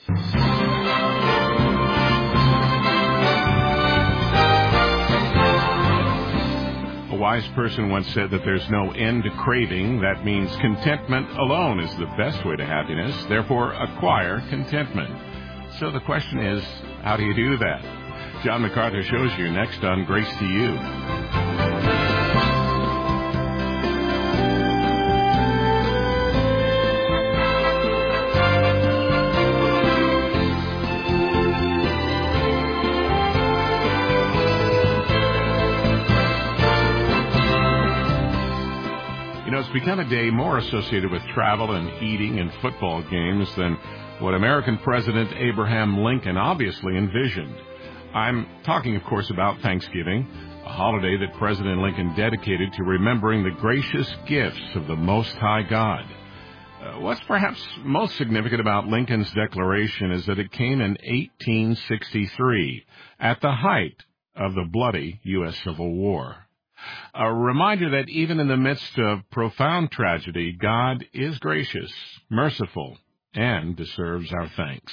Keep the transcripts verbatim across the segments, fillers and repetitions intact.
A wise person once said that there's no end to craving. That means contentment alone is the best way to happiness. Therefore, acquire contentment. So the question is, how do you do that? John MacArthur shows you next on Grace to You. It's become a day more associated with travel and eating and football games than what American President Abraham Lincoln obviously envisioned. I'm talking, of course, about Thanksgiving, a holiday that President Lincoln dedicated to remembering the gracious gifts of the Most High God. Uh, what's perhaps most significant about Lincoln's declaration is that it came in eighteen sixty-three, at the height of the bloody U S Civil War. A reminder that even in the midst of profound tragedy, God is gracious, merciful, and deserves our thanks.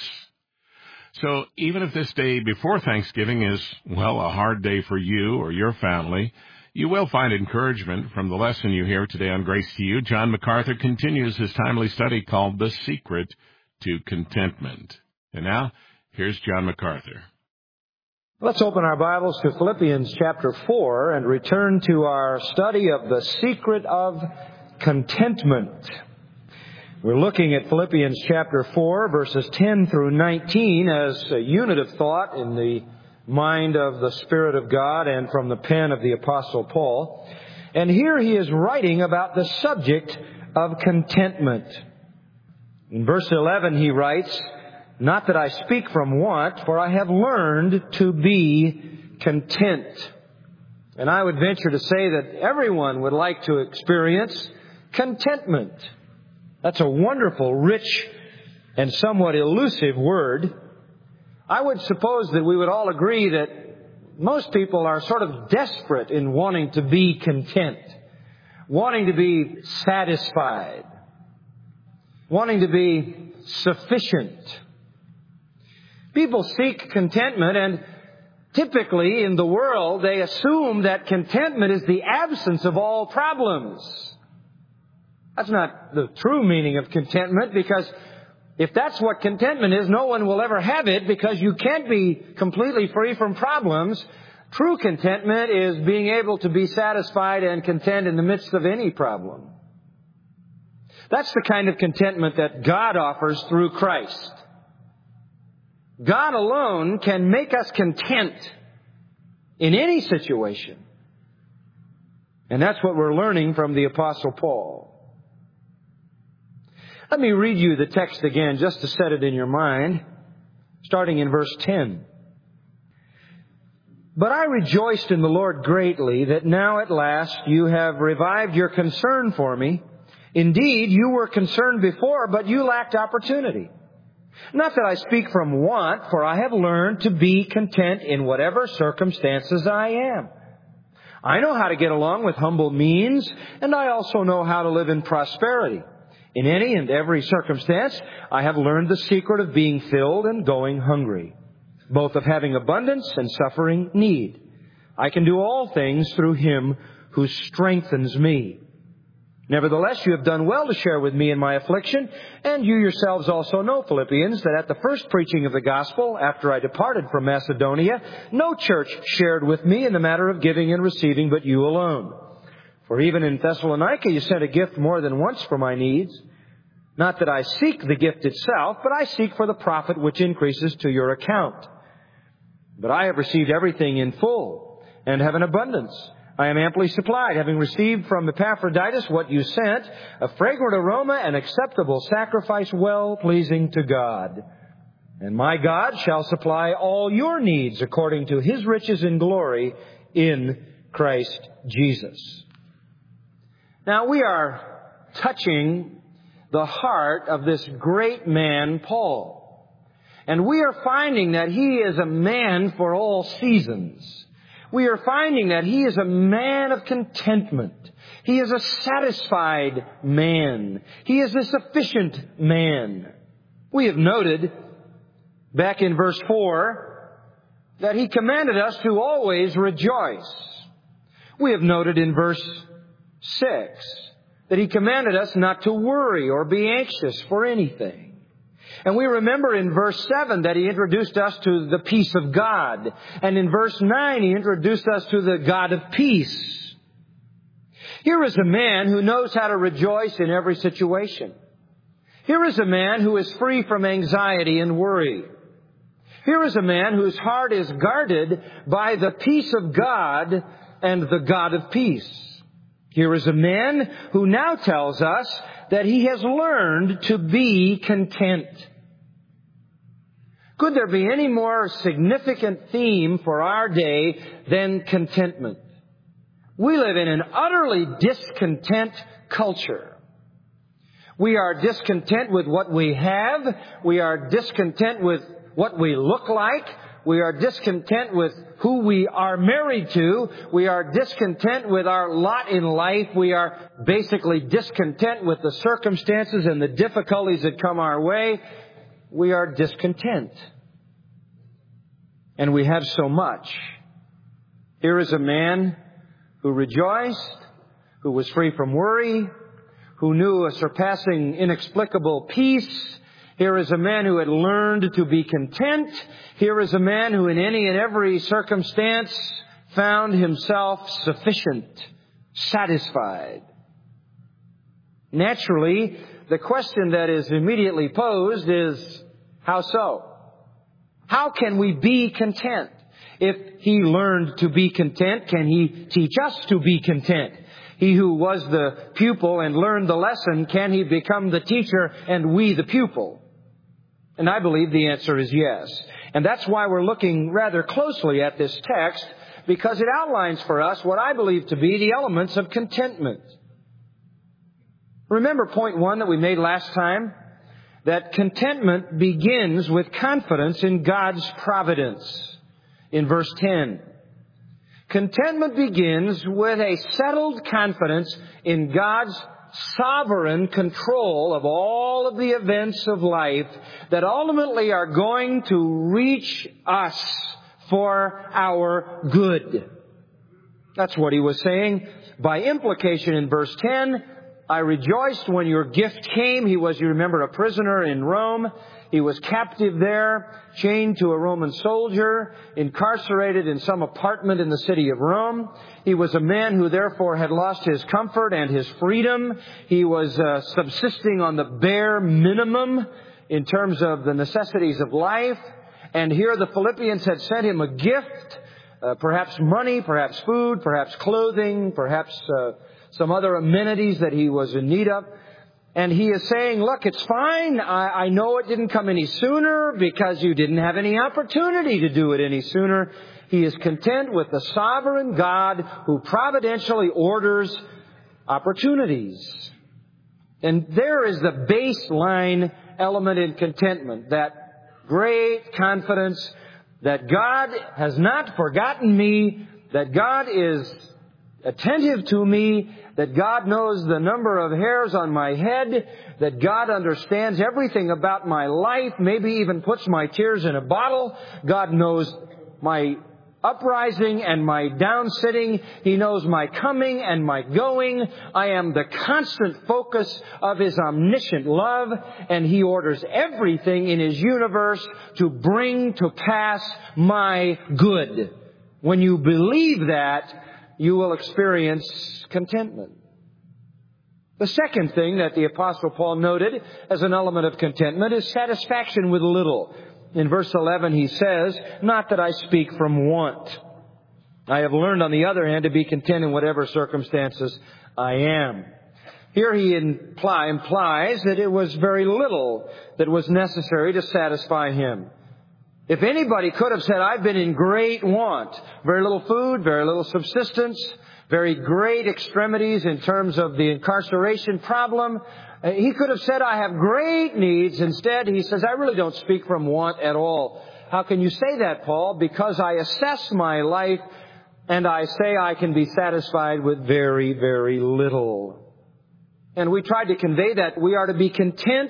So even if this day before Thanksgiving is, well, a hard day for you or your family, you will find encouragement from the lesson you hear today on Grace to You. John MacArthur continues his timely study called The Secret to Contentment. And now, here's John MacArthur. Let's open our Bibles to Philippians chapter four and return to our study of the secret of contentment. We're looking at Philippians chapter four, verses ten through nineteen as a unit of thought in the mind of the Spirit of God and from the pen of the Apostle Paul. And here he is writing about the subject of contentment. In verse eleven he writes, "Not that I speak from want, for I have learned to be content." And I would venture to say that everyone would like to experience contentment. That's a wonderful, rich, and somewhat elusive word. I would suppose that we would all agree that most people are sort of desperate in wanting to be content, wanting to be satisfied, wanting to be sufficient. People seek contentment, and typically in the world they assume that contentment is the absence of all problems. That's not the true meaning of contentment, because if that's what contentment is, no one will ever have it, because you can't be completely free from problems. True contentment is being able to be satisfied and content in the midst of any problem. That's the kind of contentment that God offers through Christ. God alone can make us content in any situation. And that's what we're learning from the Apostle Paul. Let me read you the text again just to set it in your mind, starting in verse ten. "But I rejoiced in the Lord greatly that now at last you have revived your concern for me. Indeed, you were concerned before, but you lacked opportunity. Not that I speak from want, for I have learned to be content in whatever circumstances I am. I know how to get along with humble means, and I also know how to live in prosperity. In any and every circumstance, I have learned the secret of being filled and going hungry, both of having abundance and suffering need. I can do all things through Him who strengthens me. Nevertheless, you have done well to share with me in my affliction, and you yourselves also know, Philippians, that at the first preaching of the gospel, after I departed from Macedonia, no church shared with me in the matter of giving and receiving, but you alone. For even in Thessalonica you sent a gift more than once for my needs. Not that I seek the gift itself, but I seek for the profit which increases to your account. But I have received everything in full, and have an abundance. I am amply supplied, having received from Epaphroditus what you sent, a fragrant aroma, an acceptable sacrifice, well-pleasing to God. And my God shall supply all your needs according to His riches in glory in Christ Jesus." Now, we are touching the heart of this great man, Paul. And we are finding that he is a man for all seasons. We are finding that he is a man of contentment. He is a satisfied man. He is a sufficient man. We have noted back in verse four, that He commanded us to always rejoice. We have noted in verse six that He commanded us not to worry or be anxious for anything. And we remember in verse seven that He introduced us to the peace of God. And in verse nine, He introduced us to the God of peace. Here is a man who knows how to rejoice in every situation. Here is a man who is free from anxiety and worry. Here is a man whose heart is guarded by the peace of God and the God of peace. Here is a man who now tells us that he has learned to be content. Could there be any more significant theme for our day than contentment? We live in an utterly discontent culture. We are discontent with what we have. We are discontent with what we look like. We are discontent with who we are married to. We are discontent with our lot in life. We are basically discontent with the circumstances and the difficulties that come our way. We are discontent. And we have so much. Here is a man who rejoiced, who was free from worry, who knew a surpassing, inexplicable peace. Here is a man who had learned to be content. Here is a man who in any and every circumstance found himself sufficient, satisfied. Naturally, the question that is immediately posed is, how so? How can we be content? If He learned to be content, can He teach us to be content? He who was the pupil and learned the lesson, can he become the teacher and we the pupil? And I believe the answer is yes. And that's why we're looking rather closely at this text, because it outlines for us what I believe to be the elements of contentment. Remember point one that we made last time? That contentment begins with confidence in God's providence. In verse ten. Contentment begins with a settled confidence in God's sovereign control of all of the events of life that ultimately are going to reach us for our good. That's what he was saying. By implication in verse ten, I rejoiced when your gift came. He was, you remember, a prisoner in Rome. He was captive there, chained to a Roman soldier, incarcerated in some apartment in the city of Rome. He was a man who therefore had lost his comfort and his freedom. He was uh, subsisting on the bare minimum in terms of the necessities of life. And here the Philippians had sent him a gift, uh, perhaps money, perhaps food, perhaps clothing, perhaps uh, some other amenities that he was in need of. And he is saying, look, it's fine. I, I know it didn't come any sooner because you didn't have any opportunity to do it any sooner. He is content with the sovereign God who providentially orders opportunities. And there is the baseline element in contentment, that great confidence that God has not forgotten me, that God is attentive to me, that God knows the number of hairs on my head, that God understands everything about my life, maybe even puts my tears in a bottle. God knows my uprising and my downsitting. He knows my coming and my going. I am the constant focus of His omniscient love, and He orders everything in His universe to bring to pass my good. When you believe that, you will experience contentment. The second thing that the Apostle Paul noted as an element of contentment is satisfaction with little. In verse eleven he says, not that I speak from want. I have learned, on the other hand, to be content in whatever circumstances I am. Here he imply, implies that it was very little that was necessary to satisfy him. If anybody could have said, I've been in great want, very little food, very little subsistence, very great extremities in terms of the incarceration problem, he could have said, I have great needs. Instead, he says, I really don't speak from want at all. How can you say that, Paul? Because I assess my life and I say I can be satisfied with very, very little. And we tried to convey that we are to be content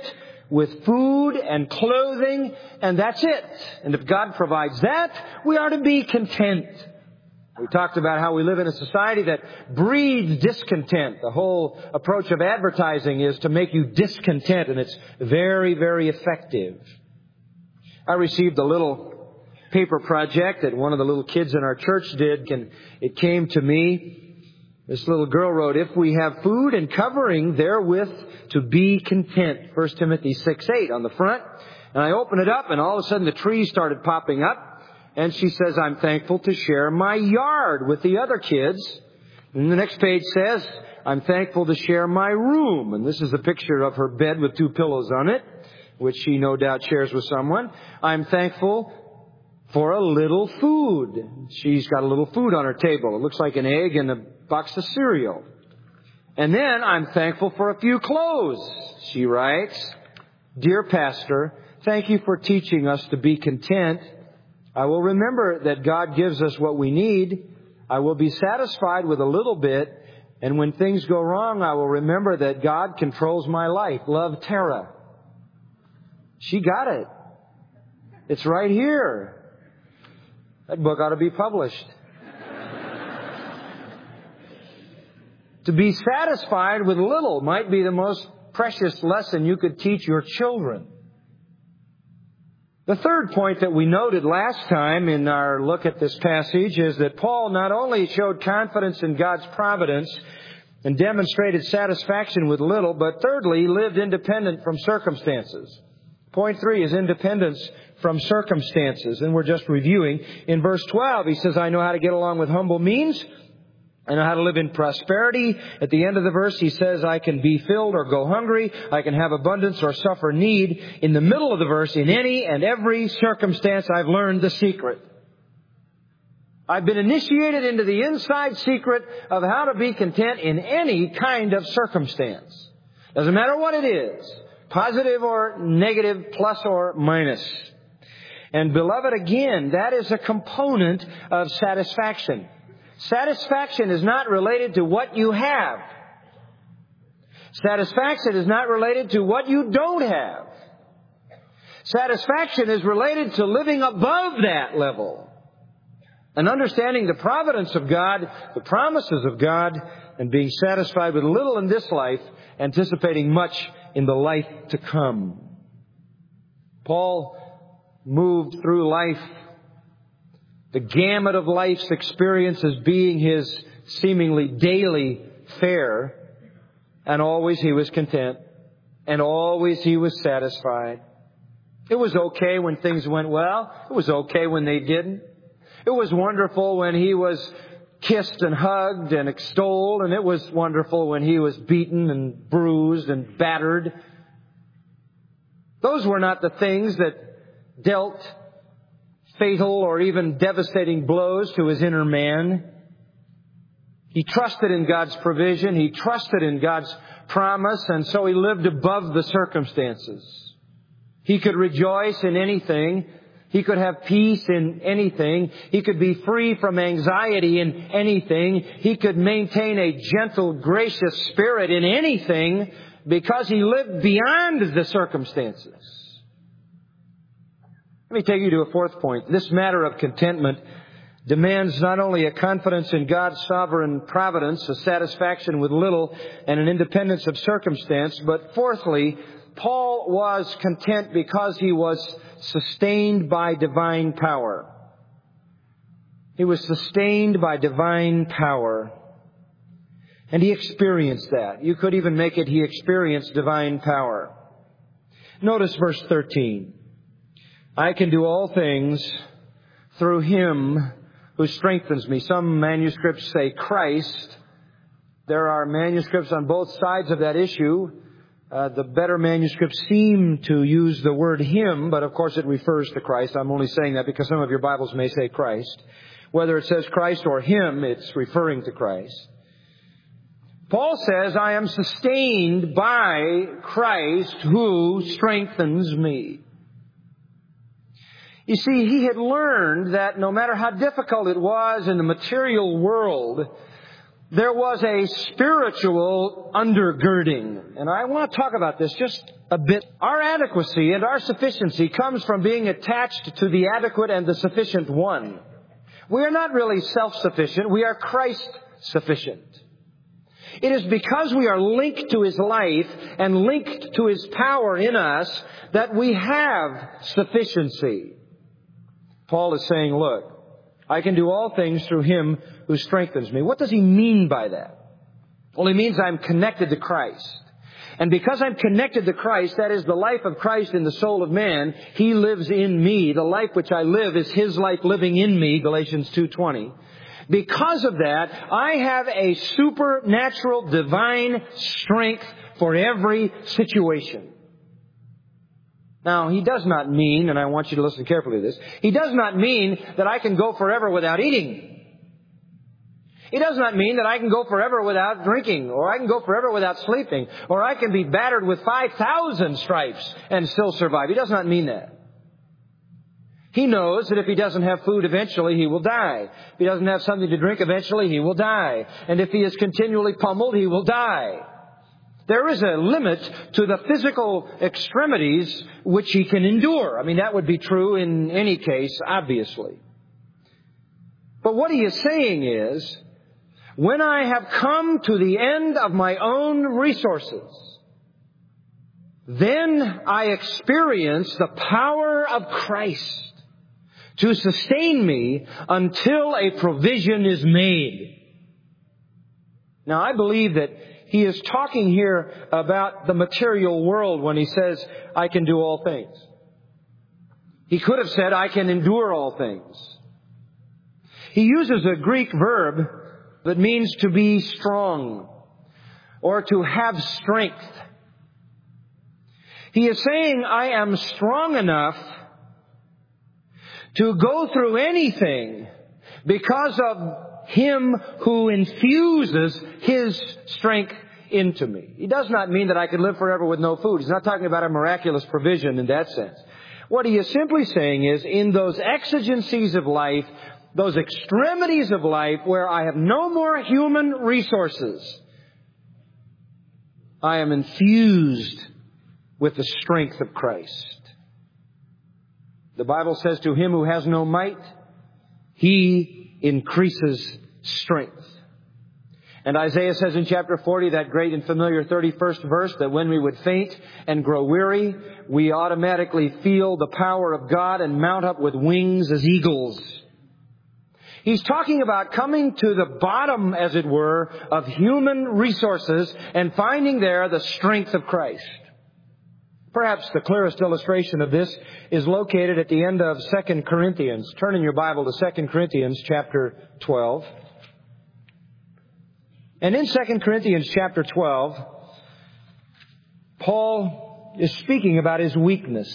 with food and clothing, and that's it. And if God provides that, we are to be content. We talked about how we live in a society that breeds discontent. The whole approach of advertising is to make you discontent, and it's very, very effective. I received a little paper project that one of the little kids in our church did, and it came to me. This little girl wrote, "If we have food and covering therewith to be content." First Timothy six eight on the front. And I opened it up, and all of a sudden the trees started popping up. And she says, "I'm thankful to share my yard with the other kids." And the next page says, "I'm thankful to share my room." And this is a picture of her bed with two pillows on it, which she no doubt shares with someone. "I'm thankful for a little food." She's got a little food on her table. It looks like an egg and a box of cereal. And then, "I'm thankful for a few clothes." She writes, "Dear Pastor, thank you for teaching us to be content. I will remember that God gives us what we need. I will be satisfied with a little bit. And when things go wrong, I will remember that God controls my life. Love, Tara." She got it. It's right here. That book ought to be published. To be satisfied with little might be the most precious lesson you could teach your children. The third point that we noted last time in our look at this passage is that Paul not only showed confidence in God's providence and demonstrated satisfaction with little, but thirdly, he lived independent from circumstances. Point three is independence from circumstances. And we're just reviewing. In verse twelve, he says, "I know how to get along with humble means. I know how to live in prosperity." At the end of the verse, he says, "I can be filled or go hungry. I can have abundance or suffer need." In the middle of the verse, "In any and every circumstance, I've learned the secret." I've been initiated into the inside secret of how to be content in any kind of circumstance. Doesn't matter what it is, positive or negative, plus or minus. And beloved, again, that is a component of satisfaction. Satisfaction is not related to what you have. Satisfaction is not related to what you don't have. Satisfaction is related to living above that level and understanding the providence of God, the promises of God, and being satisfied with little in this life, anticipating much in the life to come. Paul moved through life, the gamut of life's experiences being his seemingly daily fare, and always he was content, and always he was satisfied. It was okay when things went well. It was okay when they didn't. It was wonderful when he was kissed and hugged and extolled, and it was wonderful when he was beaten and bruised and battered. Those were not the things that dealt fatal or even devastating blows to his inner man. He trusted in God's provision. He trusted in God's promise, and so he lived above the circumstances. He could rejoice in anything. He could have peace in anything. He could be free from anxiety in anything. He could maintain a gentle, gracious spirit in anything because he lived beyond the circumstances. Let me take you to a fourth point. This matter of contentment demands not only a confidence in God's sovereign providence, a satisfaction with little, and an independence of circumstance, but fourthly, Paul was content because he was sustained by divine power. He was sustained by divine power. And he experienced that. You could even make it he experienced divine power. Notice verse thirteen. "I can do all things through Him who strengthens me." Some manuscripts say Christ. There are manuscripts on both sides of that issue. Uh, the better manuscripts seem to use the word Him, but of course it refers to Christ. I'm only saying that because some of your Bibles may say Christ. Whether it says Christ or Him, it's referring to Christ. Paul says, "I am sustained by Christ who strengthens me." You see, he had learned that no matter how difficult it was in the material world, there was a spiritual undergirding. And I want to talk about this just a bit. Our adequacy and our sufficiency comes from being attached to the adequate and the sufficient one. We are not really self-sufficient. We are Christ-sufficient. It is because we are linked to His life and linked to His power in us that we have sufficiency. Paul is saying, look, I can do all things through Him who strengthens me. What does he mean by that? Well, he means I'm connected to Christ. And because I'm connected to Christ, that is the life of Christ in the soul of man, He lives in me. The life which I live is His life living in me, Galatians two twenty. Because of that, I have a supernatural divine strength for every situation. Now, he does not mean, and I want you to listen carefully to this, he does not mean that I can go forever without eating. He does not mean that I can go forever without drinking, or I can go forever without sleeping, or I can be battered with five thousand stripes and still survive. He does not mean that. He knows that if he doesn't have food, eventually he will die. If he doesn't have something to drink, eventually he will die. And if he is continually pummeled, he will die. There is a limit to the physical extremities which he can endure. I mean, that would be true in any case, obviously. But what he is saying is, when I have come to the end of my own resources, then I experience the power of Christ to sustain me until a provision is made. Now, I believe that he is talking here about the material world when he says, I can do all things. He could have said, I can endure all things. He uses a Greek verb that means to be strong or to have strength. He is saying, I am strong enough to go through anything because of Him who infuses His strength into me. He does not mean that I could live forever with no food. He's not talking about a miraculous provision in that sense. What he is simply saying is, in those exigencies of life, those extremities of life where I have no more human resources, I am infused with the strength of Christ. The Bible says, to him who has no might, He increases strength. And Isaiah says in chapter forty, that great and familiar thirty-first verse, that when we would faint and grow weary, we automatically feel the power of God and mount up with wings as eagles. He's talking about coming to the bottom, as it were, of human resources and finding there the strength of Christ. Perhaps the clearest illustration of this is located at the end of Second Corinthians. Turn in your Bible to Second Corinthians chapter twelve. And in Second Corinthians chapter twelve, Paul is speaking about his weakness.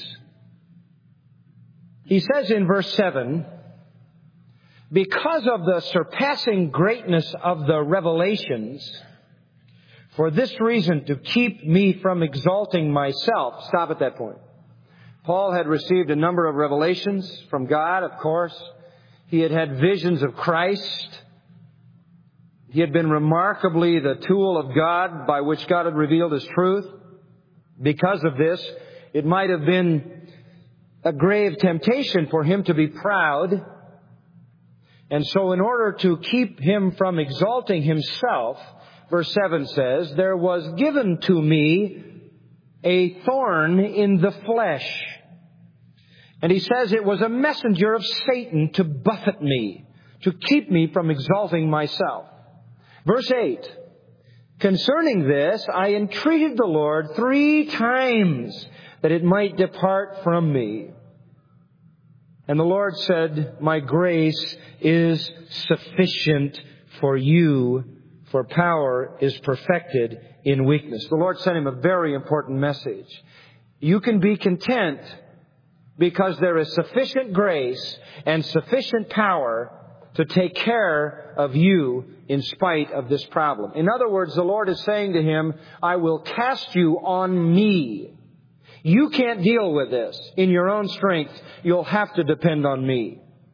He says in verse seven, because of the surpassing greatness of the revelations, for this reason, to keep me from exalting myself. Stop at that point. Paul had received a number of revelations from God, of course. He had had visions of Christ. He had been remarkably the tool of God by which God had revealed His truth. Because of this, it might have been a grave temptation for him to be proud. And so in order to keep him from exalting himself, verse seven says, there was given to me a thorn in the flesh. And he says it was a messenger of Satan to buffet me, to keep me from exalting myself. Verse eight, concerning this, I entreated the Lord three times that it might depart from me. And the Lord said, my grace is sufficient for you, for power is perfected in weakness. The Lord sent him a very important message. You can be content because there is sufficient grace and sufficient power to take care of you in spite of this problem. In other words, the Lord is saying to him, I will cast you on me. You can't deal with this in your own strength. You'll have to depend on me.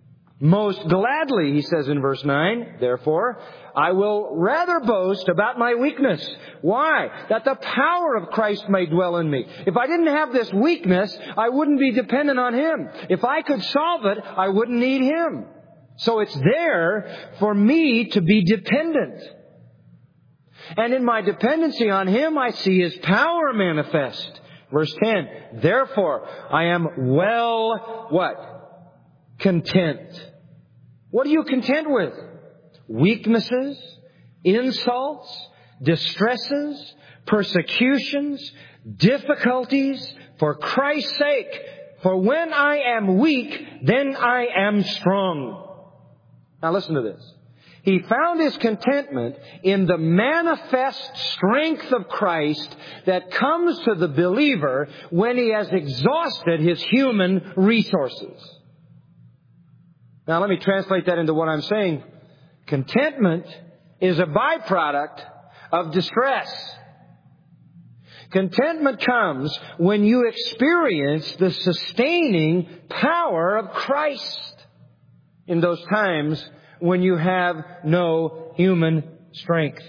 Most gladly, he says in verse nine, therefore, I will rather boast about my weakness. Why? That the power of Christ may dwell in me. If I didn't have this weakness, I wouldn't be dependent on Him. If I could solve it, I wouldn't need Him. So it's there for me to be dependent. And in my dependency on Him, I see His power manifest. Verse ten, therefore, I am well, what? Content. What are you content with? Weaknesses, insults, distresses, persecutions, difficulties, for Christ's sake. For when I am weak, then I am strong. Now listen to this. He found his contentment in the manifest strength of Christ that comes to the believer when he has exhausted his human resources. Now let me translate that into what I'm saying. Contentment is a byproduct of distress. Contentment comes when you experience the sustaining power of Christ in those times when you have no human strength.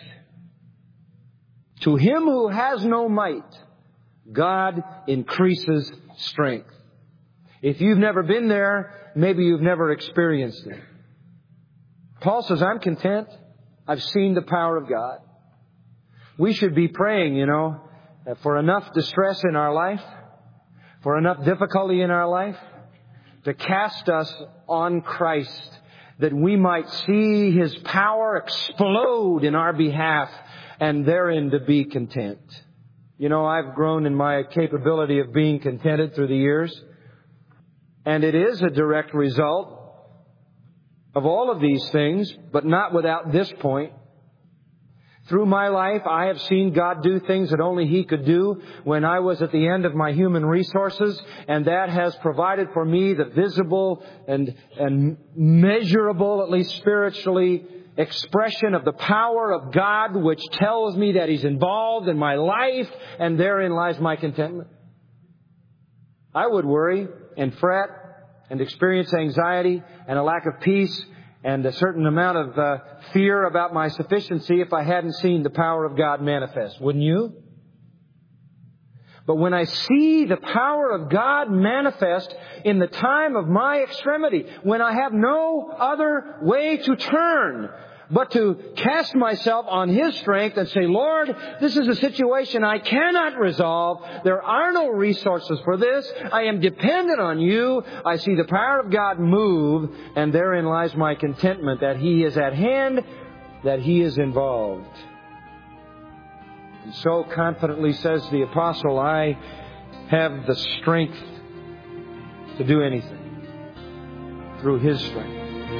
To him who has no might, God increases strength. If you've never been there, maybe you've never experienced it. Paul says, I'm content. I've seen the power of God. We should be praying, you know, for enough distress in our life, for enough difficulty in our life, to cast us on Christ, that we might see His power explode in our behalf and therein to be content. You know, I've grown in my capability of being contented through the years. And it is a direct result of all of these things, but not without this point. Through my life, I have seen God do things that only He could do when I was at the end of my human resources, and that has provided for me the visible and, and measurable, at least spiritually, expression of the power of God, which tells me that He's involved in my life, and therein lies my contentment. I would worry and fret and experience anxiety and a lack of peace and a certain amount of uh, fear about my sufficiency if I hadn't seen the power of God manifest. Wouldn't you? But when I see the power of God manifest in the time of my extremity, when I have no other way to turn but to cast myself on His strength and say, Lord, this is a situation I cannot resolve. There are no resources for this. I am dependent on You. I see the power of God move, and therein lies my contentment that He is at hand, that He is involved. And so confidently says the apostle, I have the strength to do anything through His strength.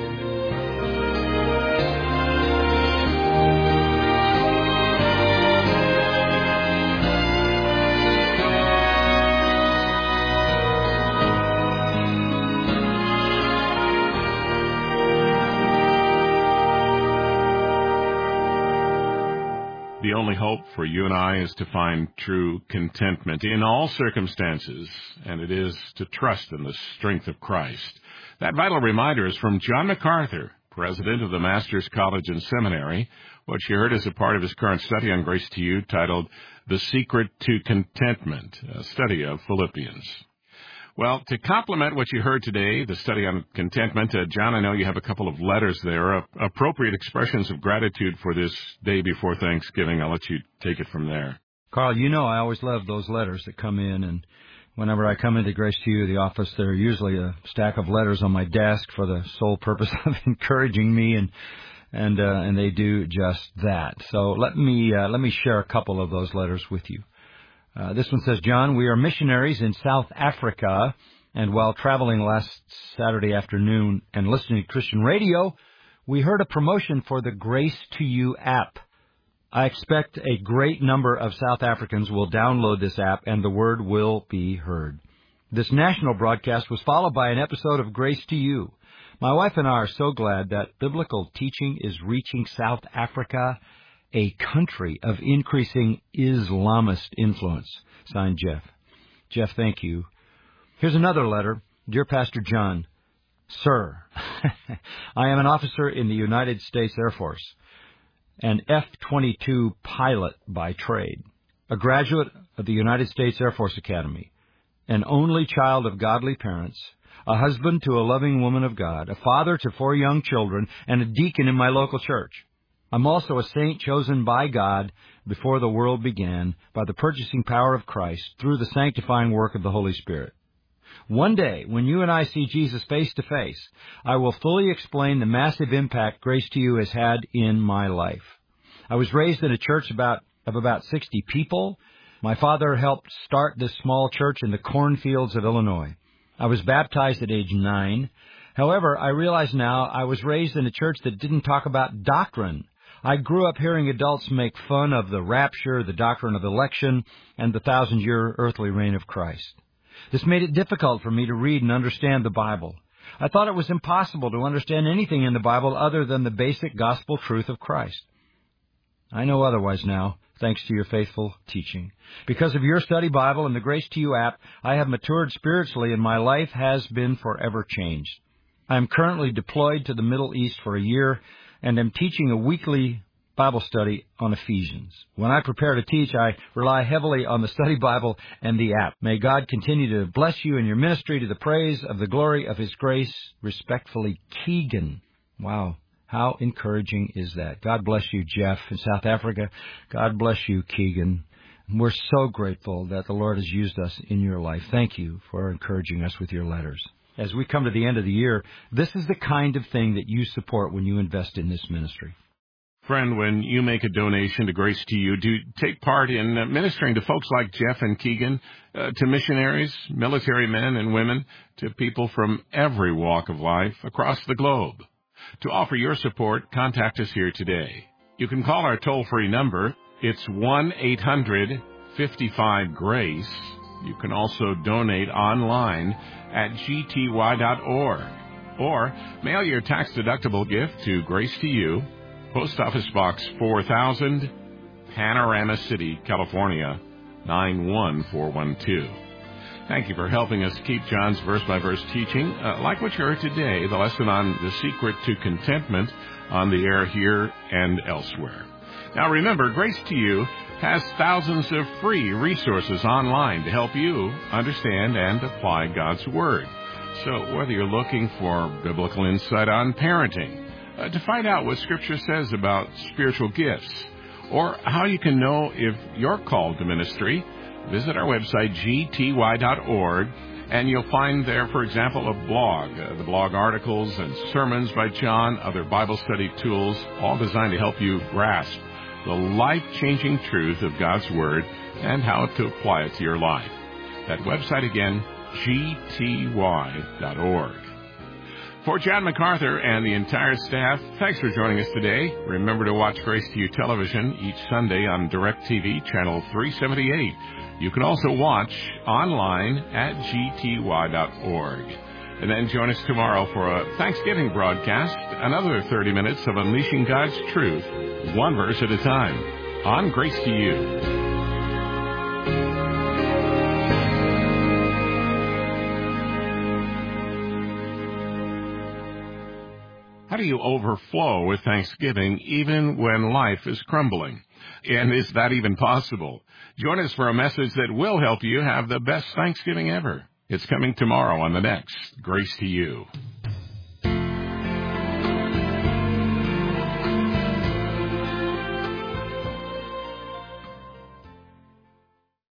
The only hope for you and I is to find true contentment in all circumstances, and it is to trust in the strength of Christ. That vital reminder is from John MacArthur, president of the Master's College and Seminary. What you heard is a part of his current study on Grace to You titled The Secret to Contentment, a study of Philippians. Well, to complement what you heard today, the study on contentment, uh, John, I know you have a couple of letters there, uh, appropriate expressions of gratitude for this day before Thanksgiving. I'll let you take it from there. Carl, you know I always love those letters that come in, and whenever I come into Grace to You, the office, there are usually a stack of letters on my desk for the sole purpose of encouraging me, and and uh, and they do just that. So let me uh, let me share a couple of those letters with you. Uh, this one says, John, we are missionaries in South Africa, and while traveling last Saturday afternoon and listening to Christian radio, we heard a promotion for the Grace to You app. I expect a great number of South Africans will download this app, and the word will be heard. This national broadcast was followed by an episode of Grace to You. My wife and I are so glad that biblical teaching is reaching South Africa, a country of increasing Islamist influence. Signed, Jeff. Jeff, thank you. Here's another letter. Dear Pastor John, Sir, I am an officer in the United States Air Force, an F twenty-two pilot by trade, a graduate of the United States Air Force Academy, an only child of godly parents, a husband to a loving woman of God, a father to four young children, and a deacon in my local church. I'm also a saint chosen by God before the world began by the purchasing power of Christ through the sanctifying work of the Holy Spirit. One day, when you and I see Jesus face to face, I will fully explain the massive impact Grace to You has had in my life. I was raised in a church about of about sixty people. My father helped start this small church in the cornfields of Illinois. I was baptized at age nine. However, I realize now I was raised in a church that didn't talk about doctrine. I grew up hearing adults make fun of the rapture, the doctrine of election, and the thousand-year earthly reign of Christ. This made it difficult for me to read and understand the Bible. I thought it was impossible to understand anything in the Bible other than the basic gospel truth of Christ. I know otherwise now, thanks to your faithful teaching. Because of your study Bible and the Grace to You app, I have matured spiritually and my life has been forever changed. I am currently deployed to the Middle East for a year and am teaching a weekly Bible study on Ephesians. When I prepare to teach, I rely heavily on the study Bible and the app. May God continue to bless you in your ministry to the praise of the glory of His grace. Respectfully, Keegan. Wow. How encouraging is that? God bless you, Jeff, in South Africa. God bless you, Keegan. We're so grateful that the Lord has used us in your life. Thank you for encouraging us with your letters. As we come to the end of the year, this is the kind of thing that you support when you invest in this ministry. Friend, when you make a donation to Grace to You, do take part in uh, ministering to folks like Jeff and Keegan, uh, to missionaries, military men and women, to people from every walk of life across the globe. To offer your support, contact us here today. You can call our toll-free number. It's one eight hundred fifty-five GRACE. You can also donate online at g t y dot org. Or mail your tax-deductible gift to Grace to You, Post Office Box four thousand, Panorama City, California, nine one four one two. Thank you for helping us keep John's verse-by-verse teaching, uh, like what you heard today, the lesson on the secret to contentment, on the air here and elsewhere. Now remember, Grace to You has thousands of free resources online to help you understand and apply God's Word. So whether you're looking for biblical insight on parenting, uh, to find out what Scripture says about spiritual gifts, or how you can know if you're called to ministry, visit our website, g t y dot org, and you'll find there, for example, a blog, uh, the blog articles and sermons by John, other Bible study tools, all designed to help you grasp the life-changing truth of God's Word and how to apply it to your life. That website again, g t y dot org. For John MacArthur and the entire staff, thanks for joining us today. Remember to watch Grace to You television each Sunday on DirecTV, channel three seventy-eight. You can also watch online at g t y dot org. And then join us tomorrow for a Thanksgiving broadcast, another thirty minutes of unleashing God's truth, one verse at a time, on Grace to You. How do you overflow with thanksgiving even when life is crumbling? And is that even possible? Join us for a message that will help you have the best Thanksgiving ever. It's coming tomorrow on the next Grace to You.